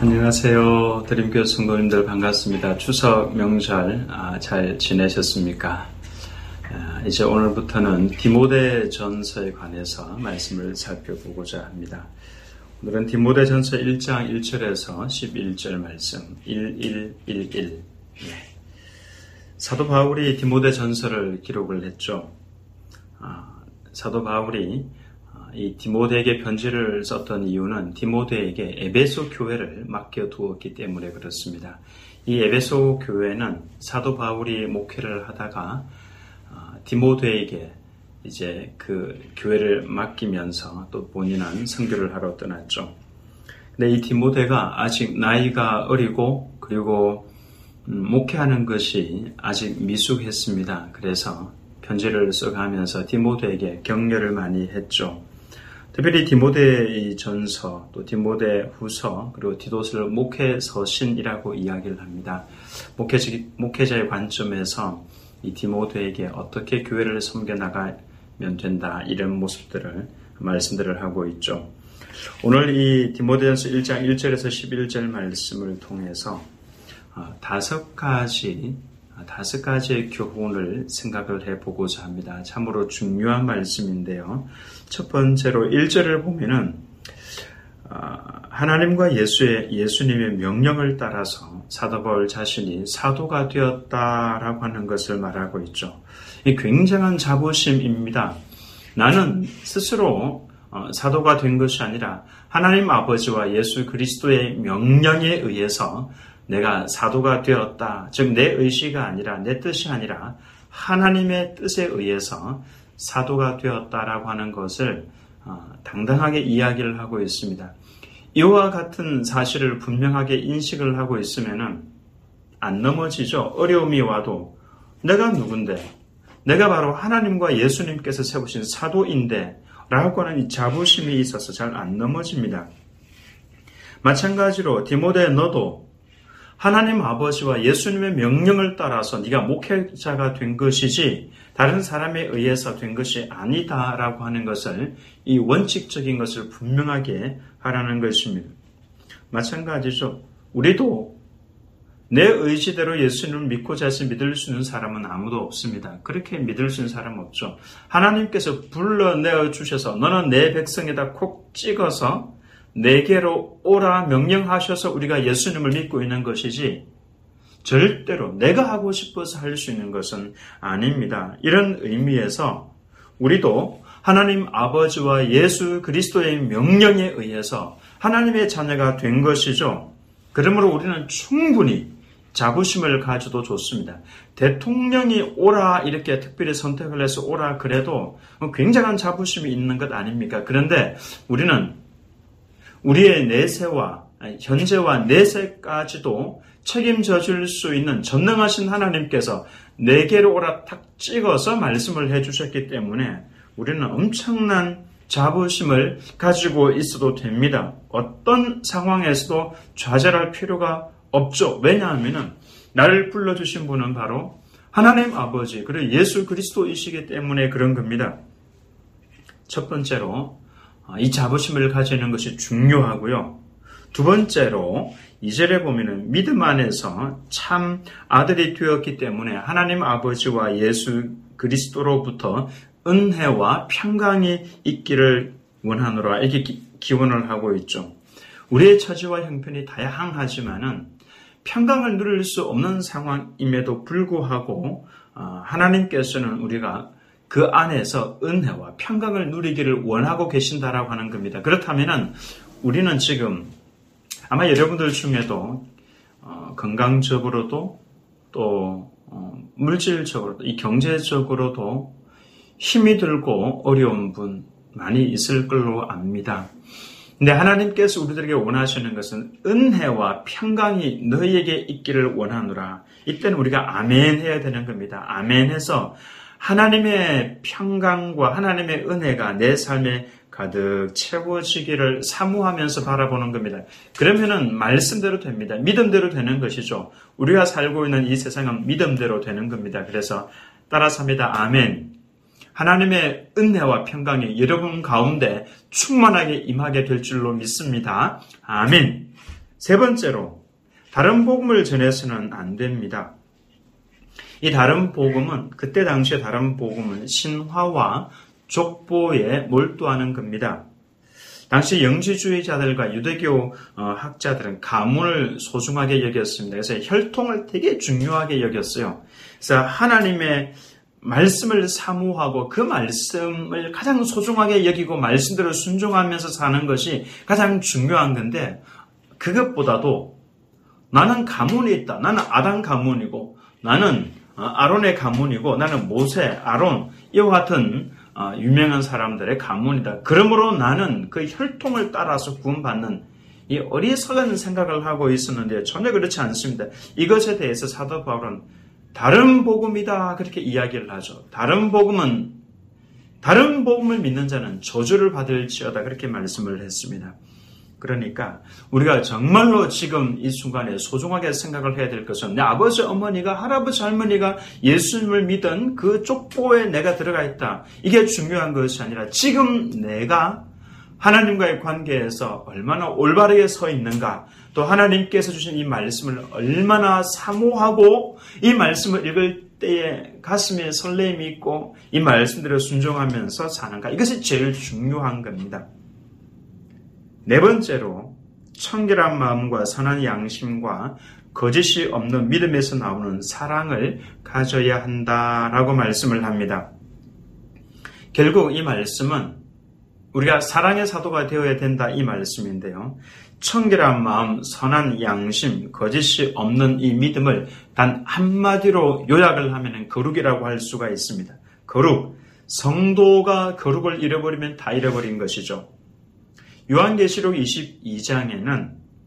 안녕하세요. 드림교회 성도님들 반갑습니다. 추석 명절 잘 지내셨습니까? 이제 오늘부터는 디모데전서에 관해서 말씀을 살펴보고자 합니다. 오늘은 디모데전서 1장 1절에서 11절 말씀 1111. 사도 바울이 디모데전서를 기록을 했죠. 사도 바울이 이 디모데에게 편지를 썼던 이유는 디모데에게 에베소 교회를 맡겨두었기 때문에 그렇습니다. 이 에베소 교회는 사도 바울이 목회를 하다가 디모데에게 이제 그 교회를 맡기면서 또 본인은 선교를 하러 떠났죠. 근데 이 디모데가 아직 나이가 어리고 그리고 목회하는 것이 아직 미숙했습니다. 그래서 편지를 써가면서 디모데에게 격려를 많이 했죠. 특별히 디모데 전서, 또 디모데 후서, 그리고 디도스를 목회 서신이라고 이야기를 합니다. 목회자의 관점에서 이 디모데에게 어떻게 교회를 섬겨나가면 된다, 이런 모습들을 말씀들을 하고 있죠. 오늘 이 디모데전서 1장 1절에서 11절 말씀을 통해서 다섯 가지의 교훈을 생각을 해보고자 합니다. 참으로 중요한 말씀인데요. 첫 번째로 1절을 보면은 하나님과 예수님의 명령을 따라서 사도 바울 자신이 사도가 되었다라고 하는 것을 말하고 있죠. 이 굉장한 자부심입니다. 나는 스스로 사도가 된 것이 아니라 하나님 아버지와 예수 그리스도의 명령에 의해서 내가 사도가 되었다. 즉 내 의지가 아니라 내 뜻이 아니라 하나님의 뜻에 의해서 사도가 되었다라고 하는 것을 당당하게 이야기를 하고 있습니다. 이와 같은 사실을 분명하게 인식을 하고 있으면은 안 넘어지죠. 어려움이 와도 내가 누군데? 내가 바로 하나님과 예수님께서 세우신 사도인데 라고 하는 이 자부심이 있어서 잘 안 넘어집니다. 마찬가지로 디모데 너도 하나님 아버지와 예수님의 명령을 따라서 네가 목회자가 된 것이지 다른 사람에 의해서 된 것이 아니다라고 하는 것을, 이 원칙적인 것을 분명하게 하라는 것입니다. 마찬가지죠. 우리도 내 의지대로 예수님을 믿고자 해서 믿을 수 있는 사람은 아무도 없습니다. 그렇게 믿을 수 있는 사람은 없죠. 하나님께서 불러내어 주셔서 너는 내 백성에다 콕 찍어서 내게로 오라 명령하셔서 우리가 예수님을 믿고 있는 것이지 절대로 내가 하고 싶어서 할 수 있는 것은 아닙니다. 이런 의미에서 우리도 하나님 아버지와 예수 그리스도의 명령에 의해서 하나님의 자녀가 된 것이죠. 그러므로 우리는 충분히 자부심을 가져도 좋습니다. 대통령이 오라 이렇게 특별히 선택을 해서 오라 그래도 굉장한 자부심이 있는 것 아닙니까? 그런데 우리는 우리의 내세와 현재와 내세까지도 책임져 줄 수 있는 전능하신 하나님께서 내게로 오라 탁 찍어서 말씀을 해주셨기 때문에 우리는 엄청난 자부심을 가지고 있어도 됩니다. 어떤 상황에서도 좌절할 필요가 없죠. 왜냐하면 나를 불러주신 분은 바로 하나님 아버지 그리고 예수 그리스도이시기 때문에 그런 겁니다. 첫 번째로 이 자부심을 가지는 것이 중요하고요. 두 번째로 2절에 보면은 믿음 안에서 참 아들이 되었기 때문에 하나님 아버지와 예수 그리스도로부터 은혜와 평강이 있기를 원하노라 이렇게 기원을 하고 있죠. 우리의 처지와 형편이 다양하지만은 평강을 누릴 수 없는 상황임에도 불구하고 하나님께서는 우리가 그 안에서 은혜와 평강을 누리기를 원하고 계신다라고 하는 겁니다. 그렇다면은 우리는 지금 아마 여러분들 중에도 건강적으로도 또 물질적으로도 이 경제적으로도 힘이 들고 어려운 분 많이 있을 걸로 압니다. 근데 하나님께서 우리들에게 원하시는 것은 은혜와 평강이 너희에게 있기를 원하노라. 이때는 우리가 아멘 해야 되는 겁니다. 아멘 해서 하나님의 평강과 하나님의 은혜가 내 삶에 가득 채워지기를 사모하면서 바라보는 겁니다. 그러면은 말씀대로 됩니다. 믿음대로 되는 것이죠. 우리가 살고 있는 이 세상은 믿음대로 되는 겁니다. 그래서 따라서 합니다. 아멘. 하나님의 은혜와 평강이 여러분 가운데 충만하게 임하게 될 줄로 믿습니다. 아멘. 세 번째로 다른 복음을 전해서는 안 됩니다. 이 다른 복음은 그때 당시에 다른 복음은 신화와 족보에 몰두하는 겁니다. 당시 영지주의자들과 유대교 학자들은 가문을 소중하게 여겼습니다. 그래서 혈통을 되게 중요하게 여겼어요. 그래서 하나님의 말씀을 사모하고 그 말씀을 가장 소중하게 여기고 말씀대로 순종하면서 사는 것이 가장 중요한 건데, 그것보다도 나는 가문이 있다. 나는 아담 가문이고, 나는 아론의 가문이고, 나는 모세, 아론 이와 같은 유명한 사람들의 가문이다. 그러므로 나는 그 혈통을 따라서 구원받는 이 어리석은 생각을 하고 있었는데 전혀 그렇지 않습니다. 이것에 대해서 사도 바울은 다른 복음이다 그렇게 이야기를 하죠. 다른 복음을 믿는 자는 저주를 받을지어다 그렇게 말씀을 했습니다. 그러니까 우리가 정말로 지금 이 순간에 소중하게 생각을 해야 될 것은 내 아버지 어머니가 할아버지 할머니가 예수님을 믿은 그 족보에 내가 들어가 있다. 이게 중요한 것이 아니라 지금 내가 하나님과의 관계에서 얼마나 올바르게 서 있는가, 또 하나님께서 주신 이 말씀을 얼마나 사모하고 이 말씀을 읽을 때에 가슴에 설렘이 있고 이 말씀대로 순종하면서 사는가, 이것이 제일 중요한 겁니다. 네 번째로 청결한 마음과 선한 양심과 거짓이 없는 믿음에서 나오는 사랑을 가져야 한다라고 말씀을 합니다. 결국 이 말씀은 우리가 사랑의 사도가 되어야 된다 이 말씀인데요. 청결한 마음, 선한 양심, 거짓이 없는 이 믿음을 단 한마디로 요약을 하면 거룩이라고 할 수가 있습니다. 거룩, 성도가 거룩을 잃어버리면 다 잃어버린 것이죠. 요한계시록 22장에는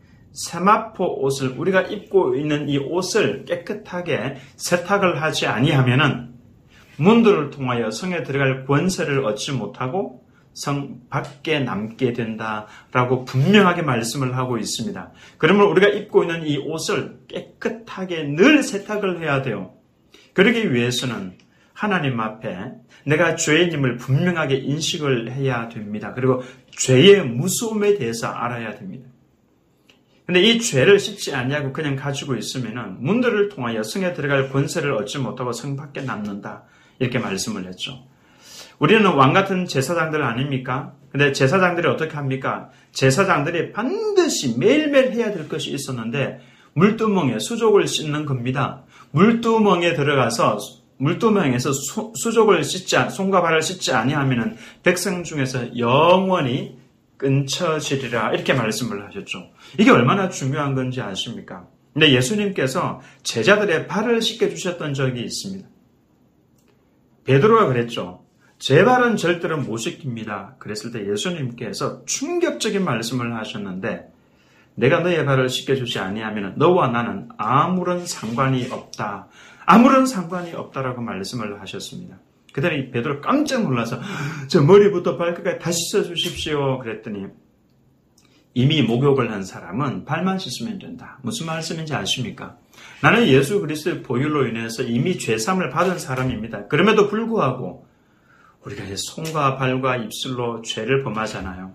세마포 옷을, 우리가 입고 있는 이 옷을 깨끗하게 세탁을 하지 아니하면은 문들을 통하여 성에 들어갈 권세를 얻지 못하고 성 밖에 남게 된다라고 분명하게 말씀을 하고 있습니다. 그러면 우리가 입고 있는 이 옷을 깨끗하게 늘 세탁을 해야 돼요. 그러기 위해서는 하나님 앞에 내가 죄인임을 분명하게 인식을 해야 됩니다. 그리고 죄의 무서움에 대해서 알아야 됩니다. 근데 이 죄를 씻지 아니하고 그냥 가지고 있으면 문들을 통하여 성에 들어갈 권세를 얻지 못하고 성 밖에 남는다. 이렇게 말씀을 했죠. 우리는 왕같은 제사장들 아닙니까? 근데 제사장들이 어떻게 합니까? 제사장들이 반드시 매일매일 해야 될 것이 있었는데 물두멍에 수족을 씻는 겁니다. 물두멍에 들어가서 물두멍에서 수족을 씻지, 손과 발을 씻지 아니하면 백성 중에서 영원히 끊쳐지리라 이렇게 말씀을 하셨죠. 이게 얼마나 중요한 건지 아십니까? 근데 예수님께서 제자들의 발을 씻겨주셨던 적이 있습니다. 베드로가 그랬죠. 제 발은 절대로 못 씻깁니다. 그랬을 때 예수님께서 충격적인 말씀을 하셨는데 내가 너의 발을 씻겨주지 아니하면 너와 나는 아무런 상관이 없다. 아무런 상관이 없다라고 말씀을 하셨습니다. 그때는 베드로 깜짝 놀라서 저 머리부터 발끝까지 다 씻어주십시오. 그랬더니 이미 목욕을 한 사람은 발만 씻으면 된다. 무슨 말씀인지 아십니까? 나는 예수 그리스도의 보혈로 인해서 이미 죄사함을 받은 사람입니다. 그럼에도 불구하고 우리가 손과 발과 입술로 죄를 범하잖아요.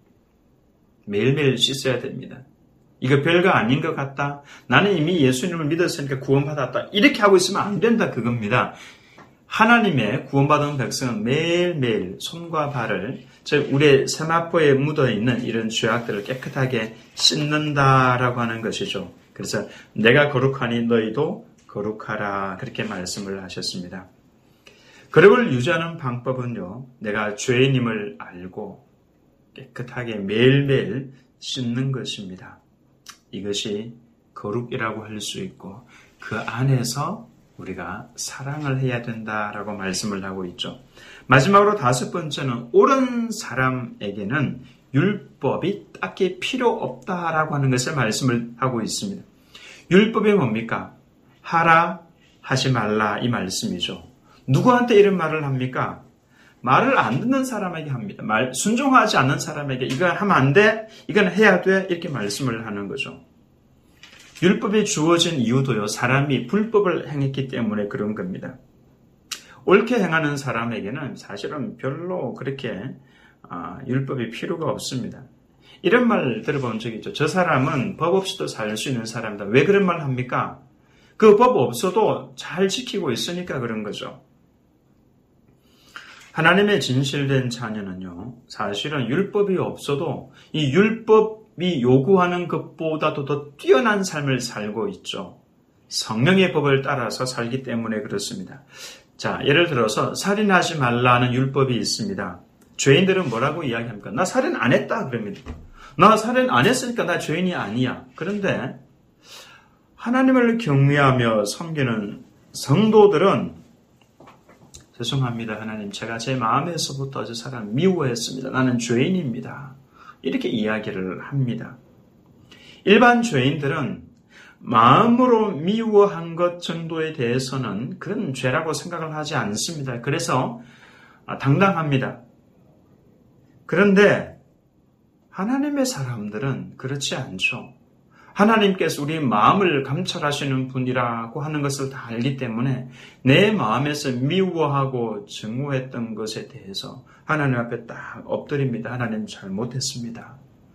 매일매일 씻어야 됩니다. 이거 별거 아닌 것 같다. 나는 이미 예수님을 믿었으니까 구원받았다. 이렇게 하고 있으면 안 된다 그겁니다. 하나님의 구원받은 백성은 매일매일 손과 발을, 즉 우리의 세마포에 묻어있는 이런 죄악들을 깨끗하게 씻는다라고 하는 것이죠. 그래서 내가 거룩하니 너희도 거룩하라 그렇게 말씀을 하셨습니다. 거룩을 유지하는 방법은요, 내가 죄인임을 알고 깨끗하게 매일매일 씻는 것입니다. 이것이 거룩이라고 할 수 있고 그 안에서 우리가 사랑을 해야 된다라고 말씀을 하고 있죠. 마지막으로 다섯 번째는 옳은 사람에게는 율법이 딱히 필요 없다라고 하는 것을 말씀을 하고 있습니다. 율법이 뭡니까? 하라, 하지 말라 이 말씀이죠. 누구한테 이런 말을 합니까? 말을 안 듣는 사람에게 합니다. 순종하지 않는 사람에게 이건 하면 안 돼, 이건 해야 돼 이렇게 말씀을 하는 거죠. 율법이 주어진 이유도요, 사람이 불법을 행했기 때문에 그런 겁니다. 옳게 행하는 사람에게는 사실은 별로 그렇게 율법이 필요가 없습니다. 이런 말 들어본 적 있죠. 저 사람은 법 없이도 살 수 있는 사람이다. 왜 그런 말 합니까? 그 법 없어도 잘 지키고 있으니까 그런 거죠. 하나님의 진실된 자녀는요, 사실은 율법이 없어도 이 율법이 요구하는 것보다도 더 뛰어난 삶을 살고 있죠. 성령의 법을 따라서 살기 때문에 그렇습니다. 자, 예를 들어서 살인하지 말라는 율법이 있습니다. 죄인들은 뭐라고 이야기합니까? 나 살인 안 했다 그럽니다. 나 살인 안 했으니까 나 죄인이 아니야. 그런데 하나님을 경외하며 섬기는 성도들은 죄송합니다. 하나님, 제가 제 마음에서부터 저 사람 미워했습니다. 나는 죄인입니다. 이렇게 이야기를 합니다. 일반 죄인들은 마음으로 미워한 것 정도에 대해서는 그건 죄라고 생각을 하지 않습니다. 그래서 당당합니다. 그런데 하나님의 사람들은 그렇지 않죠. 하나님께서 우리 마음을 감찰하시는 분이라고 하는 것을 다 알기 때문에 내 마음에서 미워하고 증오했던 것에 대해서 하나님 앞에 딱 엎드립니다. 하나님 잘못했습니다.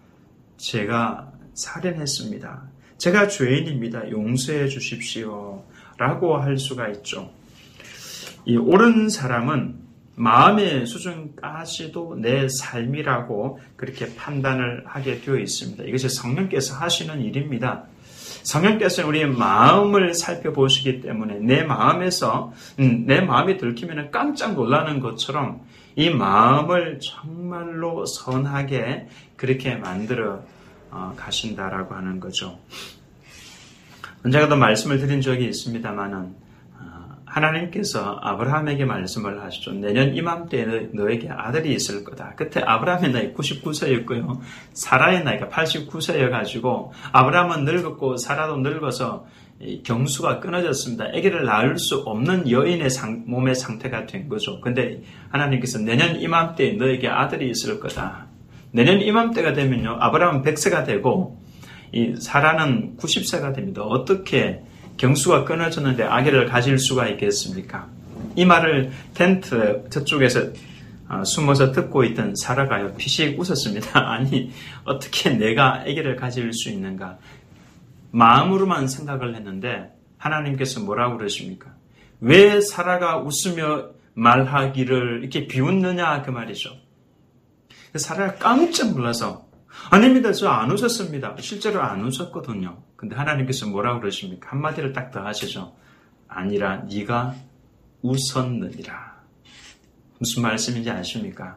제가 살인했습니다. 제가 죄인입니다. 용서해 주십시오. 라고 할 수가 있죠. 이 옳은 사람은 마음의 수준까지도 내 삶이라고 그렇게 판단을 하게 되어 있습니다. 이것이 성령께서 하시는 일입니다. 성령께서 우리의 마음을 살펴보시기 때문에 내 마음에서 내 마음이 들키면 깜짝 놀라는 것처럼 이 마음을 정말로 선하게 그렇게 만들어 가신다라고 하는 거죠. 언젠가도 말씀을 드린 적이 있습니다만은 하나님께서 아브라함에게 말씀을 하시죠. 내년 이맘때에 너에게 아들이 있을 거다. 그때 아브라함의 나이 99세였고요. 사라의 나이가 89세여가지고 아브라함은 늙었고 사라도 늙어서 경수가 끊어졌습니다. 아기를 낳을 수 없는 여인의 몸의 상태가 된 거죠. 근데 하나님께서 내년 이맘때에 너에게 아들이 있을 거다. 내년 이맘때가 되면요. 아브라함은 100세가 되고 이 사라는 90세가 됩니다. 어떻게 경수가 끊어졌는데 아기를 가질 수가 있겠습니까? 이 말을 텐트 저쪽에서 숨어서 듣고 있던 사라가요. 피식 웃었습니다. 아니 어떻게 내가 아기를 가질 수 있는가? 마음으로만 생각을 했는데 하나님께서 뭐라고 그러십니까? 왜 사라가 웃으며 말하기를 이렇게 비웃느냐 그 말이죠. 사라가 깜짝 놀라서 아닙니다. 저 안 웃었습니다. 실제로 안 웃었거든요. 근데 하나님께서 뭐라고 그러십니까? 한마디를 딱 더 하시죠. 아니라 네가 웃었느니라. 무슨 말씀인지 아십니까?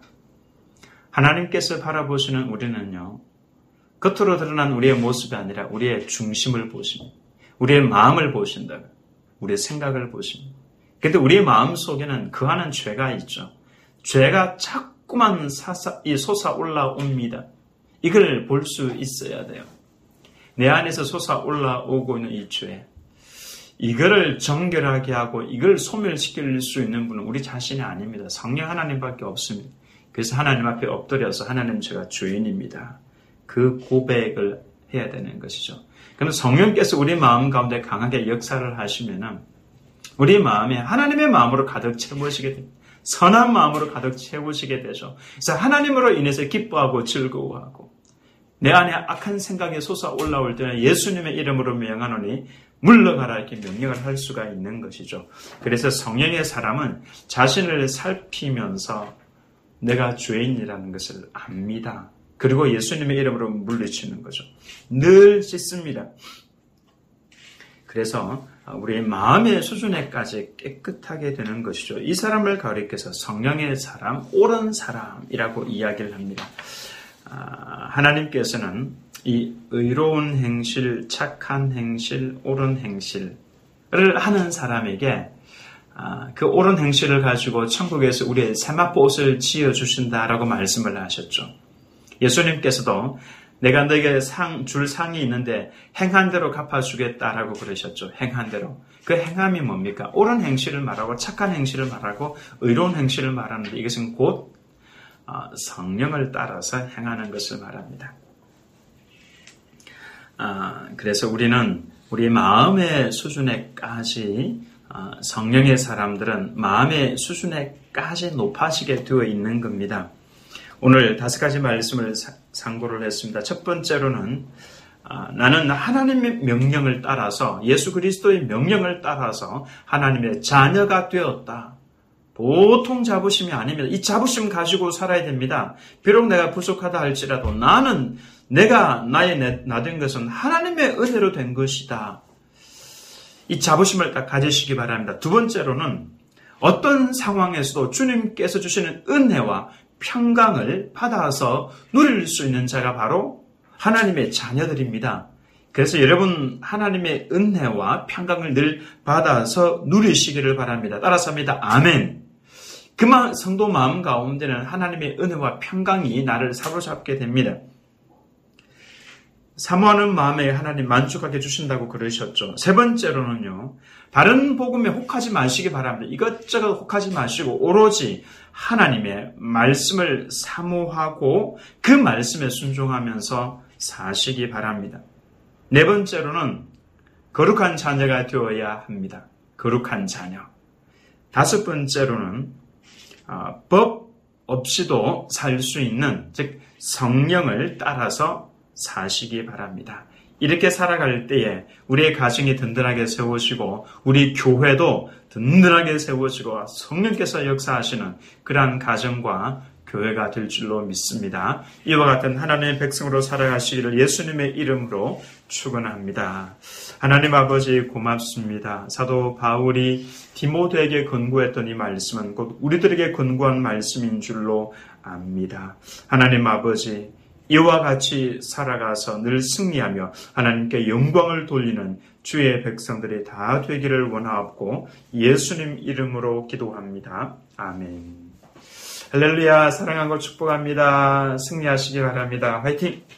하나님께서 바라보시는 우리는요. 겉으로 드러난 우리의 모습이 아니라 우리의 중심을 보십니다. 우리의 마음을 보신다. 우리의 생각을 보십니다. 그런데 우리의 마음 속에는 그하는 죄가 있죠. 죄가 자꾸만 솟아올라옵니다. 이걸 볼 수 있어야 돼요. 내 안에서 솟아올라오고 있는 이 죄. 이거를 정결하게 하고 이걸 소멸시킬 수 있는 분은 우리 자신이 아닙니다. 성령 하나님밖에 없습니다. 그래서 하나님 앞에 엎드려서 하나님 제가 주인입니다. 그 고백을 해야 되는 것이죠. 그럼 성령께서 우리 마음 가운데 강하게 역사를 하시면은 우리 마음에 하나님의 마음으로 가득 채우시게 됩니다. 선한 마음으로 가득 채우시게 되죠. 그래서 하나님으로 인해서 기뻐하고 즐거워하고 내 안에 악한 생각이 솟아올라올 때는 예수님의 이름으로 명하노니 물러가라 이렇게 명령을 할 수가 있는 것이죠. 그래서 성령의 사람은 자신을 살피면서 내가 죄인이라는 것을 압니다. 그리고 예수님의 이름으로 물리치는 거죠. 늘 씻습니다. 그래서 우리의 마음의 수준에까지 깨끗하게 되는 것이죠. 이 사람을 가리켜서 성령의 사람, 옳은 사람이라고 이야기를 합니다. 하나님께서는 이 의로운 행실, 착한 행실, 옳은 행실을 하는 사람에게 그 옳은 행실을 가지고 천국에서 우리의 세마포옷을 지어주신다라고 말씀을 하셨죠. 예수님께서도 내가 너에게 줄 상이 있는데 행한 대로 갚아주겠다라고 그러셨죠. 행한 대로. 그 행함이 뭡니까? 옳은 행실을 말하고 착한 행실을 말하고 의로운 행실을 말하는데 이것은 곧 성령을 따라서 행하는 것을 말합니다. 그래서 우리는 우리 마음의 수준에까지 성령의 사람들은 마음의 수준에까지 높아지게 되어 있는 겁니다. 오늘 5가지 말씀을 상고를 했습니다. 첫 번째로는 나는 하나님의 명령을 따라서 예수 그리스도의 명령을 따라서 하나님의 자녀가 되었다. 보통 자부심이 아닙니다. 이 자부심 가지고 살아야 됩니다. 비록 내가 부족하다 할지라도 나는 내가 나 된 것은 하나님의 은혜로 된 것이다. 이 자부심을 딱 가지시기 바랍니다. 두 번째로는 어떤 상황에서도 주님께서 주시는 은혜와 평강을 받아서 누릴 수 있는 자가 바로 하나님의 자녀들입니다. 그래서 여러분 하나님의 은혜와 평강을 늘 받아서 누리시기를 바랍니다. 따라서 합니다. 아멘. 그만 성도 마음 가운데는 하나님의 은혜와 평강이 나를 사로잡게 됩니다. 사모하는 마음에 하나님 만족하게 주신다고 그러셨죠. 세 번째로는요. 다른 복음에 혹하지 마시기 바랍니다. 이것저것 혹하지 마시고 오로지 하나님의 말씀을 사모하고 그 말씀에 순종하면서 사시기 바랍니다. 네 번째로는 거룩한 자녀가 되어야 합니다. 거룩한 자녀. 다섯 번째로는 법 없이도 살 수 있는 즉 성령을 따라서 사시기 바랍니다. 이렇게 살아갈 때에 우리의 가정이 든든하게 세워지고 우리 교회도 든든하게 세워지고 성령께서 역사하시는 그러한 가정과 교회가 될 줄로 믿습니다. 이와 같은 하나님의 백성으로 살아가시기를 예수님의 이름으로 축원합니다. 하나님 아버지 고맙습니다. 사도 바울이 디모데에게 권고했던 이 말씀은 곧 우리들에게 권고한 말씀인 줄로 압니다. 하나님 아버지 이와 같이 살아가서 늘 승리하며 하나님께 영광을 돌리는 주의 백성들이 다 되기를 원하옵고 예수님 이름으로 기도합니다. 아멘. 할렐루야. 사랑하고 축복합니다. 승리하시기 바랍니다. 화이팅!